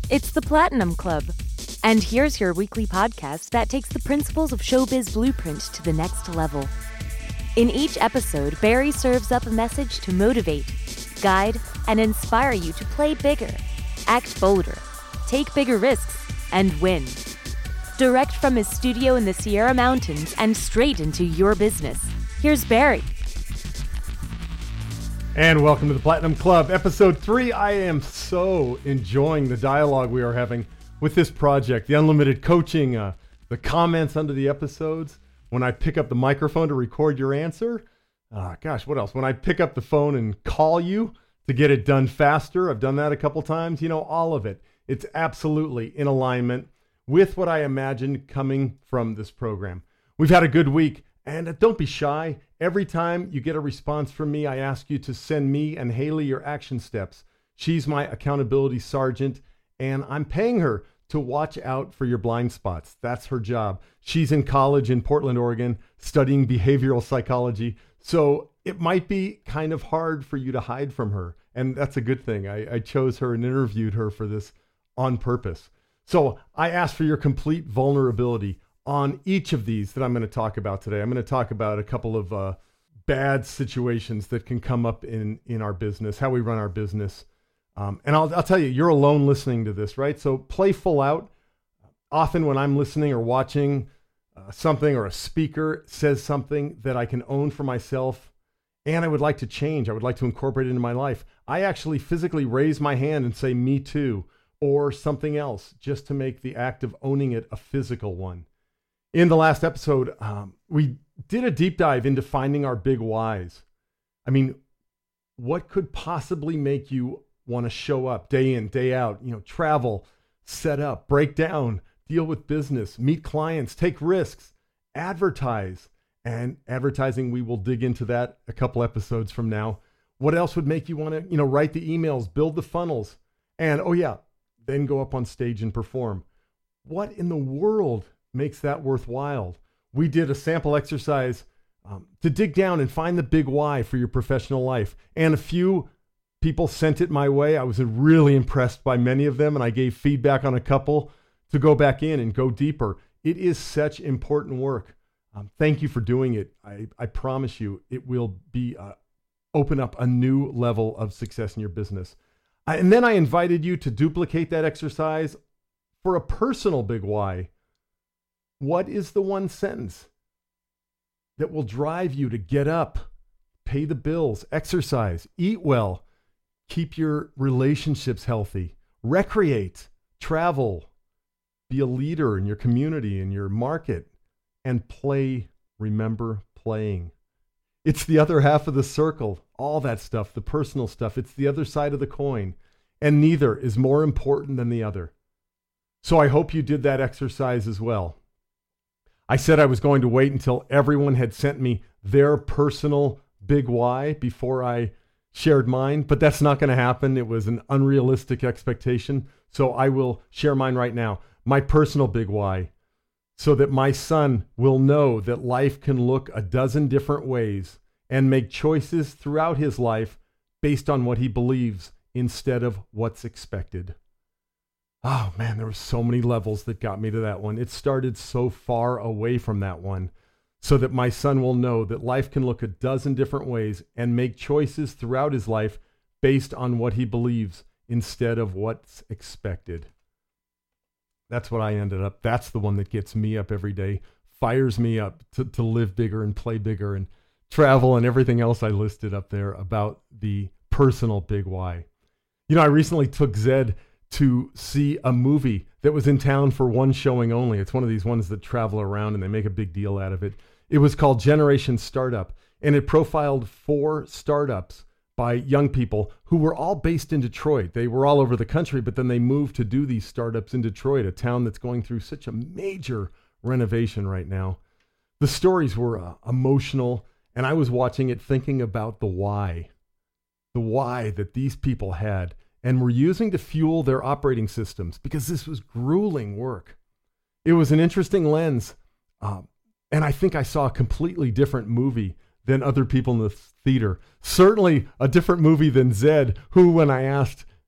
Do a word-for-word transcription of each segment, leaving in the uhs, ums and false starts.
It's the Platinum Club. And here's your weekly podcast that takes the principles of Showbiz Blueprint to the next level. In each episode, Barry serves up a message to motivate, guide, and inspire you to play bigger, act bolder, take bigger risks, and win. Direct from his studio in the Sierra Mountains and straight into your business. Here's Barry. And welcome to the Platinum Club, episode three. I am so enjoying the dialogue we are having with this project, the unlimited coaching, uh, the comments under the episodes. When I pick up the microphone to record your answer, uh, gosh, what else? When I pick up the phone and call you to get it done faster, I've done that a couple times. You know, all of it. It's absolutely in alignment with what I imagined coming from this program. We've had a good week. And don't be shy. Every time you get a response from me, I ask you to send me and Haley your action steps. She's my accountability sergeant, and I'm paying her to watch out for your blind spots. That's her job. She's in college in Portland, Oregon, studying behavioral psychology. So it might be kind of hard for you to hide from her. And that's a good thing. I, I chose her and interviewed her for this on purpose. So I asked for your complete vulnerability on each of these that I'm going to talk about today. I'm going to talk about a couple of uh, bad situations that can come up in, in our business, how we run our business. Um, and I'll, I'll tell you, you're alone listening to this, right? So play full out. Often when I'm listening or watching uh, something or a speaker says something that I can own for myself and I would like to change, I would like to incorporate it into my life, I actually physically raise my hand and say, me too, or something else, just to make the act of owning it a physical one. In the last episode, um, we did a deep dive into finding our big whys. I mean, what could possibly make you want to show up day in, day out, you know, travel, set up, break down, deal with business, meet clients, take risks, advertise. And advertising, we will dig into that a couple episodes from now. What else would make you want to, you know, write the emails, build the funnels, and, oh yeah, then go up on stage and perform? What in the world makes that worthwhile? We did a sample exercise um, to dig down and find the big why for your professional life. And a few people sent it my way. I was really impressed by many of them, and I gave feedback on a couple to go back in and go deeper. It is such important work. Um, thank you for doing it. I, I promise you it will be uh, open up a new level of success in your business. I, and then I invited you to duplicate that exercise for a personal big why. What is the one sentence that will drive you to get up, pay the bills, exercise, eat well, keep your relationships healthy, recreate, travel, be a leader in your community, in your market, and play? Remember playing. It's the other half of the circle, all that stuff, the personal stuff. It's the other side of the coin, and neither is more important than the other. So I hope you did that exercise as well. I said I was going to wait until everyone had sent me their personal big why before I shared mine, but that's not going to happen. It was an unrealistic expectation. So I will share mine right now. My personal big why, so that my son will know that life can look a dozen different ways and make choices throughout his life based on what he believes instead of what's expected. Oh man, there were so many levels that got me to that one. It started so far away from that one, so that my son will know that life can look a dozen different ways and make choices throughout his life based on what he believes instead of what's expected. That's what I ended up. That's the one that gets me up every day, fires me up to, to live bigger and play bigger and travel and everything else I listed up there about the personal big why. You know, I recently took Zed to see a movie that was in town for one showing only. It's one of these ones that travel around and they make a big deal out of it. It was called Generation Startup, and it profiled four startups by young people who were all based in Detroit. They were all over the country, but then they moved to do these startups in Detroit, a town that's going through such a major renovation right now. The stories were uh, emotional, and I was watching it thinking about the why, the why that these people had and were using to fuel their operating systems, because this was grueling work. It was an interesting lens, um, and I think I saw a completely different movie than other people in the theater. Certainly a different movie than Zed, who, when I asked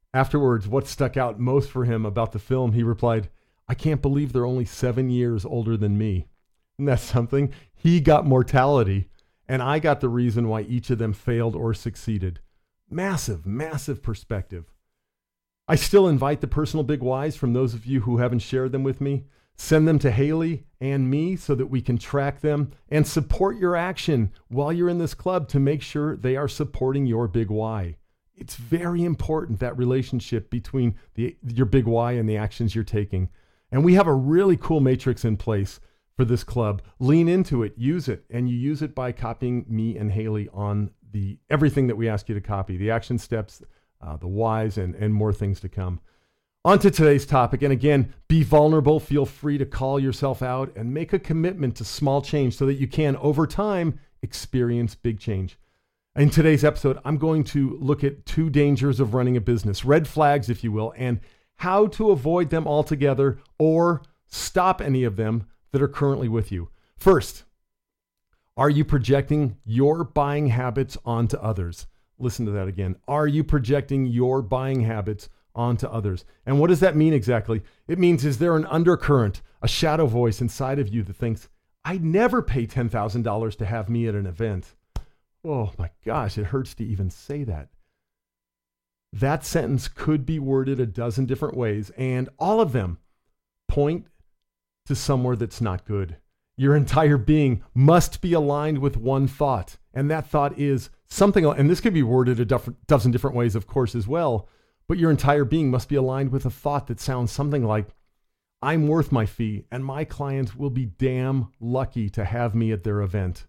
Afterwards, what stuck out most for him about the film, he replied, "I can't believe they're only seven years older than me." Isn't that something? He got mortality, and I got the reason why each of them failed or succeeded. Massive, massive perspective. I still invite the personal big whys from those of you who haven't shared them with me. Send them to Haley and me so that we can track them and support your action while you're in this club to make sure they are supporting your big why. It's very important, that relationship between the, your big why and the actions you're taking. And we have a really cool matrix in place for this club. Lean into it, use it, and you use it by copying me and Haley on the everything that we ask you to copy, the action steps, uh, the whys, and, and more things to come. On to today's topic. And again, be vulnerable. Feel free to call yourself out and make a commitment to small change so that you can, over time, experience big change. In today's episode, I'm going to look at two dangers of running a business, red flags, if you will, and how to avoid them altogether or stop any of them that are currently with you. First, are you projecting your buying habits onto others? Listen to that again. Are you projecting your buying habits onto others? And what does that mean exactly? It means, is there an undercurrent, a shadow voice inside of you that thinks, I'd never pay ten thousand dollars to have me at an event? Oh my gosh, it hurts to even say that. That sentence could be worded a dozen different ways, and all of them point to somewhere that's not good. Your entire being must be aligned with one thought, and that thought is something, and this could be worded a dozen different ways, of course, as well, but your entire being must be aligned with a thought that sounds something like, I'm worth my fee, and my clients will be damn lucky to have me at their event.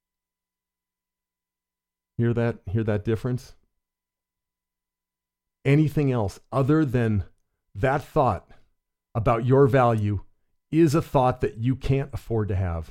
Hear that? Hear that difference? Anything else other than that thought about your value is a thought that you can't afford to have.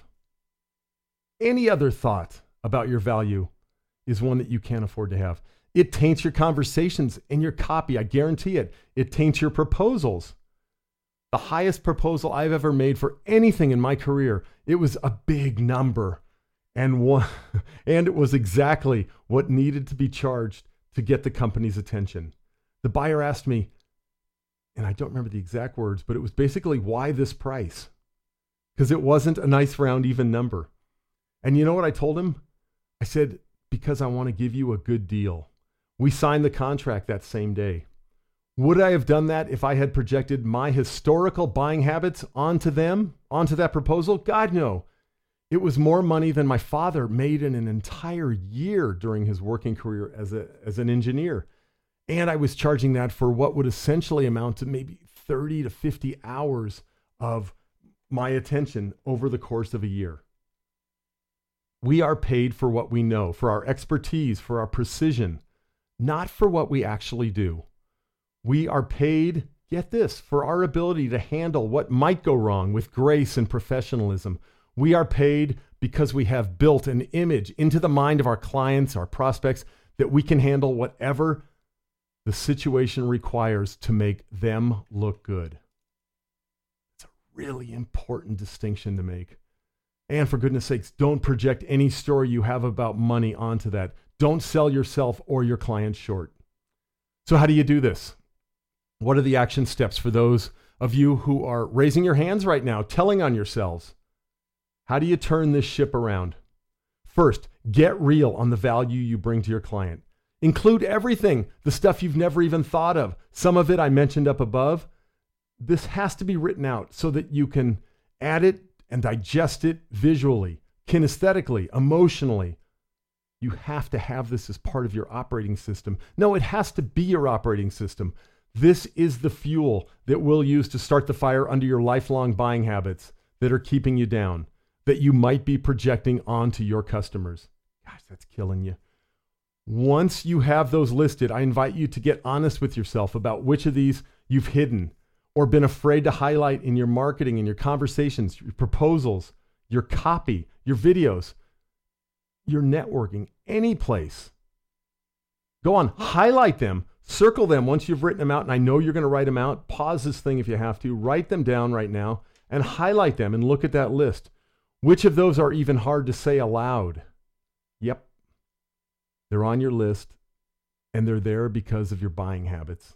Any other thought about your value is one that you can't afford to have. It taints your conversations and your copy. I guarantee it. It taints your proposals. The highest proposal I've ever made for anything in my career, it was a big number. And one, and it was exactly what needed to be charged to get the company's attention. The buyer asked me, and I don't remember the exact words, but it was basically, why this price? Because it wasn't a nice round even number. And you know what I told him? I said, because I want to give you a good deal. We signed the contract that same day. Would I have done that if I had projected my historical buying habits onto them, onto that proposal? God, no. It was more money than my father made in an entire year during his working career as a as an engineer. And I was charging that for what would essentially amount to maybe thirty to fifty hours of my attention over the course of a year. We are paid for what we know, for our expertise, for our precision, not for what we actually do. We are paid, get this, for our ability to handle what might go wrong with grace and professionalism. We are paid because we have built an image into the mind of our clients, our prospects, that we can handle whatever the situation requires to make them look good. It's a really important distinction to make. And for goodness sakes, don't project any story you have about money onto that. Don't sell yourself or your clients short. So how do you do this? What are the action steps for those of you who are raising your hands right now, telling on yourselves? How do you turn this ship around? First, get real on the value you bring to your client. Include everything, the stuff you've never even thought of. Some of it I mentioned up above. This has to be written out so that you can add it and digest it visually, kinesthetically, emotionally. You have to have this as part of your operating system. No, it has to be your operating system. This is the fuel that we'll use to start the fire under your lifelong buying habits that are keeping you down, that you might be projecting onto your customers. Gosh, that's killing you. Once you have those listed, I invite you to get honest with yourself about which of these you've hidden or been afraid to highlight in your marketing, in your conversations, your proposals, your copy, your videos, your networking, any place. Go on, highlight them, circle them once you've written them out, and I know you're going to write them out. Pause this thing if you have to. Write them down right now and highlight them and look at that list. Which of those are even hard to say aloud? Yep. They're on your list, and they're there because of your buying habits.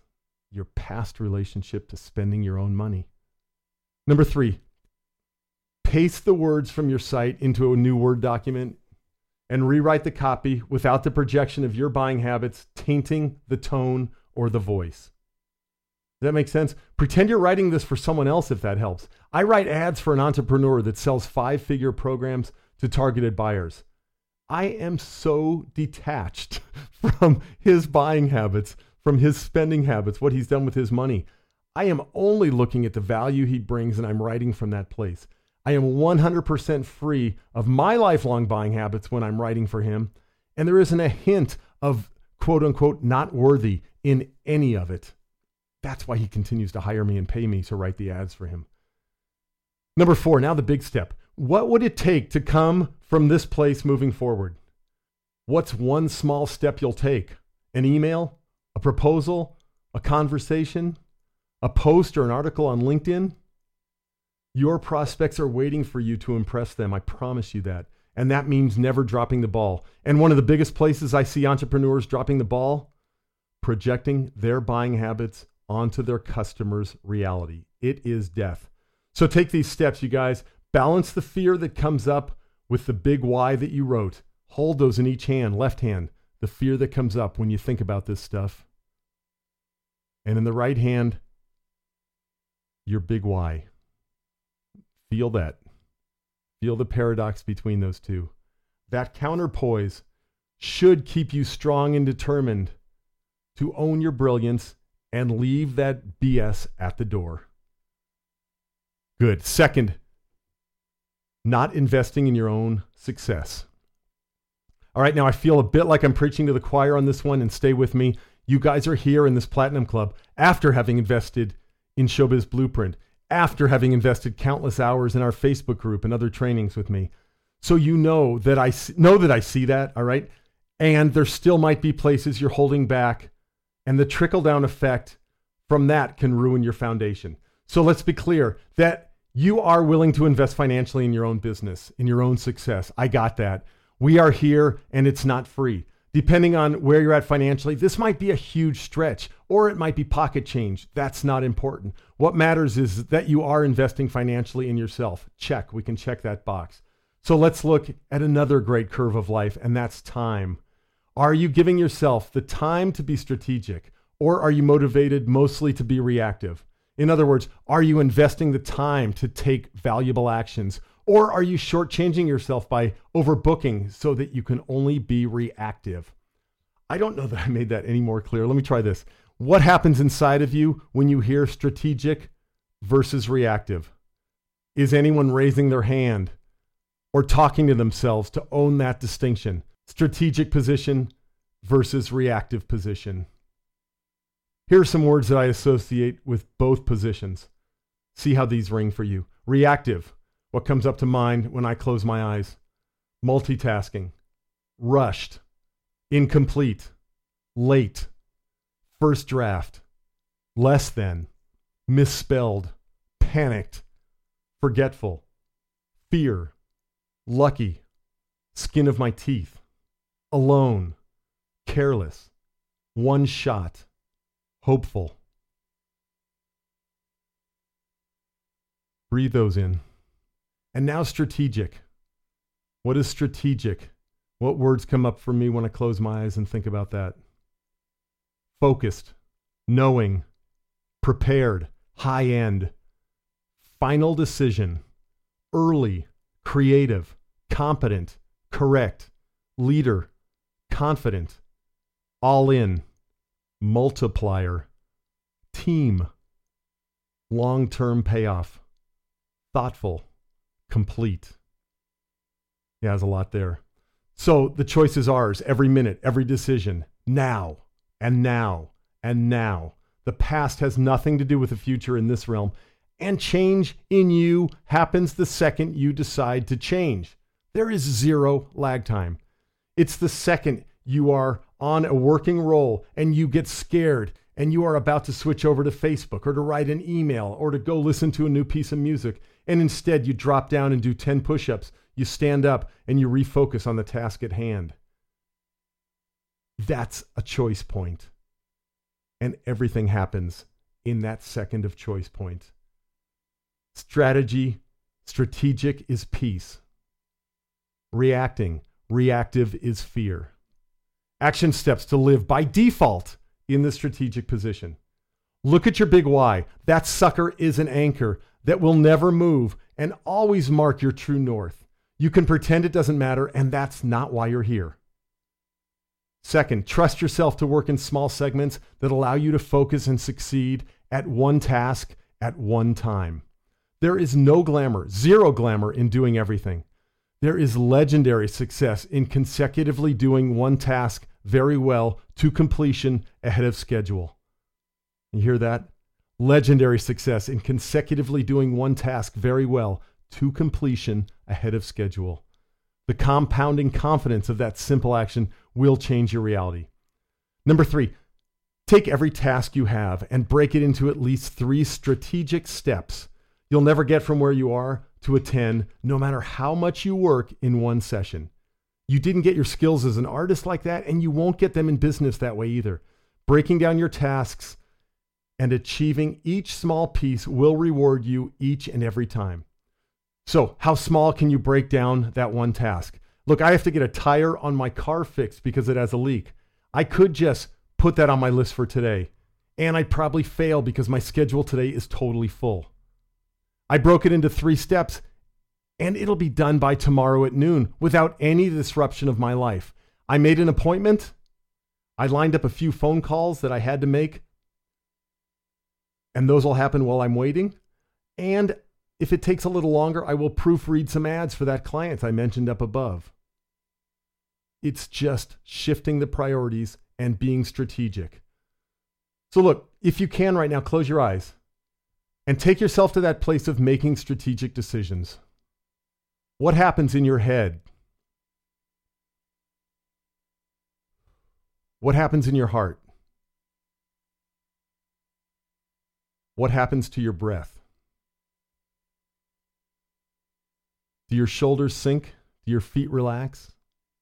your past relationship to spending your own money. Number three, paste the words from your site into a new Word document and rewrite the copy without the projection of your buying habits tainting the tone or the voice. Does that make sense? Pretend you're writing this for someone else if that helps. I write ads for an entrepreneur that sells five-figure programs to targeted buyers. I am so detached from his buying habits, from his spending habits, what he's done with his money. I am only looking at the value he brings, and I'm writing from that place. I am one hundred percent free of my lifelong buying habits when I'm writing for him, and there isn't a hint of quote unquote not worthy in any of it. That's why he continues to hire me and pay me to write the ads for him. Number four, now the big step. What would it take to come from this place moving forward? What's one small step you'll take? An email, a proposal, a conversation, a post or an article on LinkedIn? Your prospects are waiting for you to impress them. I promise you that. And that means never dropping the ball. And one of the biggest places I see entrepreneurs dropping the ball, projecting their buying habits onto their customers' reality. It is death. So take these steps, you guys. Balance the fear that comes up with the big why that you wrote. Hold those in each hand, left hand, the fear that comes up when you think about this stuff. And in the right hand, your big why. Feel that. Feel the paradox between those two. That counterpoise should keep you strong and determined to own your brilliance and leave that B S at the door. Good. Second, not investing in your own success. All right, now I feel a bit like I'm preaching to the choir on this one, and stay with me. You guys are here in this Platinum Club after having invested in Showbiz Blueprint, after having invested countless hours in our Facebook group and other trainings with me. So you know that I know that I see that, all right? And there still might be places you're holding back, and the trickle-down effect from that can ruin your foundation. So let's be clear that you are willing to invest financially in your own business, in your own success. I got that. We are here, and it's not free. Depending on where you're at financially, this might be a huge stretch, or it might be pocket change. That's not important. What matters is that you are investing financially in yourself. Check. We can check that box. So let's look at another great curve of life, and that's time. Are you giving yourself the time to be strategic, or are you motivated mostly to be reactive? In other words, are you investing the time to take valuable actions, or are you shortchanging yourself by overbooking so that you can only be reactive? I don't know that I made that any more clear. Let me try this. What happens inside of you when you hear strategic versus reactive? Is anyone raising their hand or talking to themselves to own that distinction? Strategic position versus reactive position. Here are some words that I associate with both positions. See how these ring for you. Reactive. What comes up to mind when I close my eyes? Multitasking, rushed, incomplete, late, first draft, less than, misspelled, panicked, forgetful, fear, lucky, skin of my teeth, alone, careless, one shot, hopeful. Breathe those in. And now strategic. What is strategic? What words come up for me when I close my eyes and think about that? Focused, knowing, prepared, high end, final decision, early, creative, competent, correct, leader, confident, all in, multiplier, team, long-term payoff, thoughtful, complete. Yeah, there's a lot there. So the choice is ours every minute, every decision, now and now and now. The past has nothing to do with the future in this realm, and change in you happens the second you decide to change. There is zero lag time. It's the second you are on a working roll and you get scared and you are about to switch over to Facebook or to write an email or to go listen to a new piece of music, and instead you drop down and do ten push-ups, you stand up and you refocus on the task at hand. That's a choice point. and everything happens in that second of choice point. Strategy, strategic is peace. Reacting, reactive is fear. Action steps to live by default in the strategic position. Look at your big why. That sucker is an anchor that will never move and always mark your true north. You can pretend it doesn't matter, and that's not why you're here. Second, trust yourself to work in small segments that allow you to focus and succeed at one task at one time. There is no glamour, zero glamour in doing everything. There is legendary success in consecutively doing one task very well to completion ahead of schedule. You hear that? Legendary success in consecutively doing one task very well to completion ahead of schedule. The compounding confidence of that simple action will change your reality. Number three, take every task you have and break it into at least three strategic steps. You'll never get from where you are to a ten, no matter how much you work in one session. You didn't get your skills as an artist like that, and you won't get them in business that way either. Breaking down your tasks and achieving each small piece will reward you each and every time. So how small can you break down that one task? Look, I have to get a tire on my car fixed because it has a leak. I could just put that on my list for today, and I'd probably fail because my schedule today is totally full. I broke it into three steps, and it'll be done by tomorrow at noon without any disruption of my life. I made an appointment. I lined up a few phone calls that I had to make, and those will happen while I'm waiting. And if it takes a little longer, I will proofread some ads for that client I mentioned up above. It's just shifting the priorities and being strategic. So look, if you can right now, close your eyes and take yourself to that place of making strategic decisions. What happens in your head? What happens in your heart? What happens to your breath? Do your shoulders sink? Do your feet relax?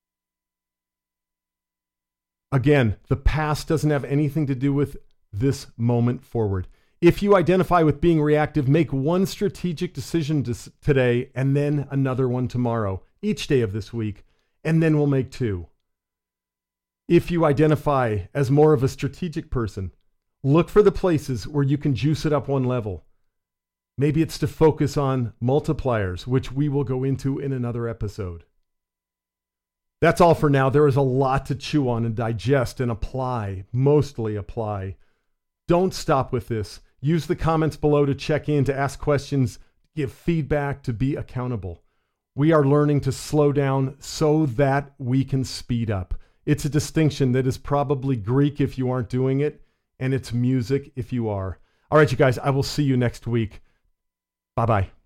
Again, the past doesn't have anything to do with this moment forward. If you identify with being reactive, make one strategic decision today and then another one tomorrow, each day of this week, and then we'll make two. If you identify as more of a strategic person, look for the places where you can juice it up one level. Maybe it's to focus on multipliers, which we will go into in another episode. That's all for now. There is a lot to chew on and digest and apply, mostly apply. Don't stop with this. Use the comments below to check in, to ask questions, give feedback, to be accountable. We are learning to slow down so that we can speed up. It's a distinction that is probably Greek if you aren't doing it, and it's music if you are. All right, you guys, I will see you next week. Bye-bye.